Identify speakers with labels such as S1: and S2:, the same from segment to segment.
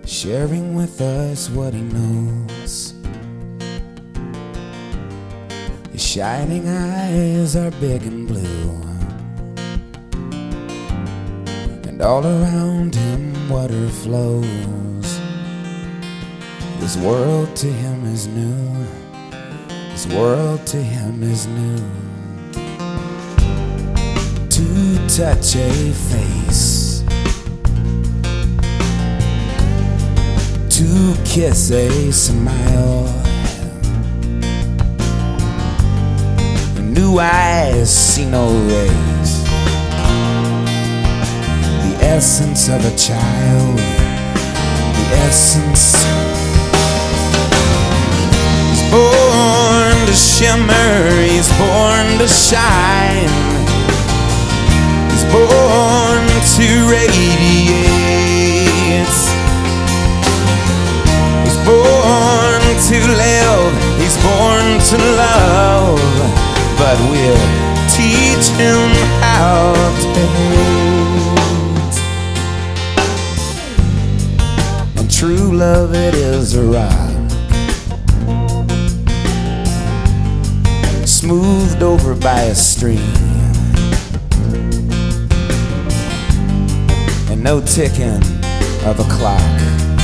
S1: sharing with us what he knows. His shining eyes are big and blue, and all around him water flows. This world to him is new. This world to him is new. To touch a face, to kiss a smile, new eyes see no rays, the essence of a child, the essence. He's born to shimmer, he's born to shine, he's born to radiate, he's born to live, he's born to love, but we'll teach him how to hate. And true love, it is a rock, smoothed over by a stream, and no ticking of a clock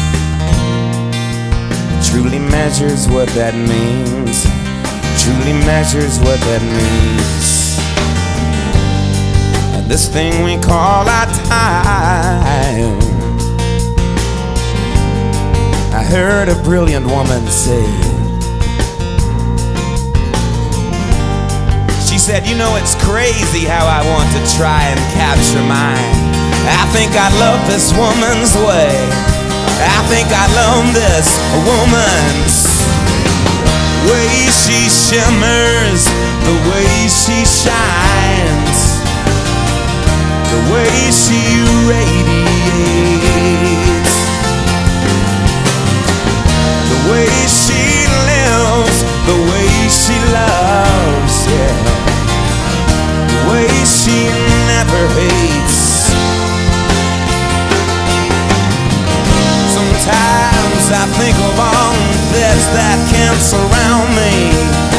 S1: truly measures what that means, truly measures what that means. And this thing we call our time, I heard a brilliant woman say, she said, you know, it's crazy how I want to try and capture mine. I think I love this woman's way, I think I love this woman's way she shimmers, the way she shines, the way she radiates, the way she lives, the way she loves, yeah, the way she never hates. Sometimes I think of all this that can surround me.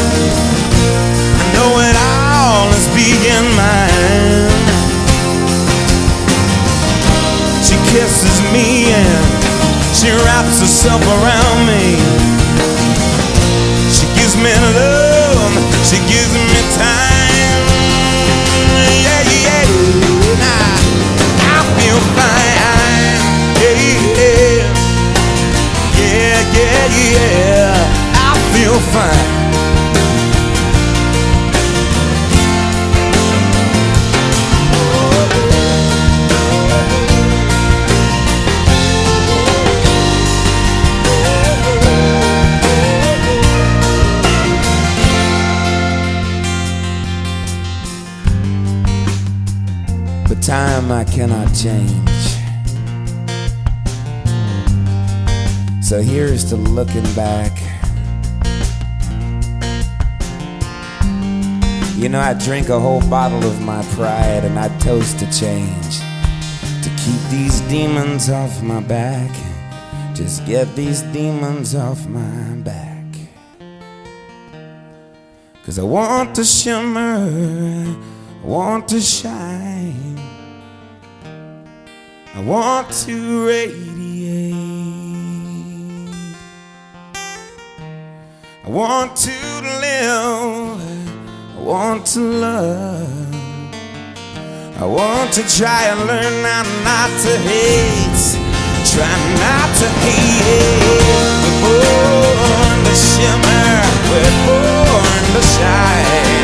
S1: I know it all is being mine. She kisses me and she wraps herself around me. She gives me love, she gives me time. Yeah, yeah, I feel fine. Yeah, yeah. Yeah, yeah, yeah, I feel fine. But time I cannot change, so here's to looking back. You know, I drink a whole bottle of my pride and I toast to change, to keep these demons off my back. Just get these demons off my back. 'Cause I want to shimmer, I want to shine, I want to radiate, I want to live, I want to love, I want to try and learn how not to hate, try not to hate. We're born to shimmer, we're born to shine.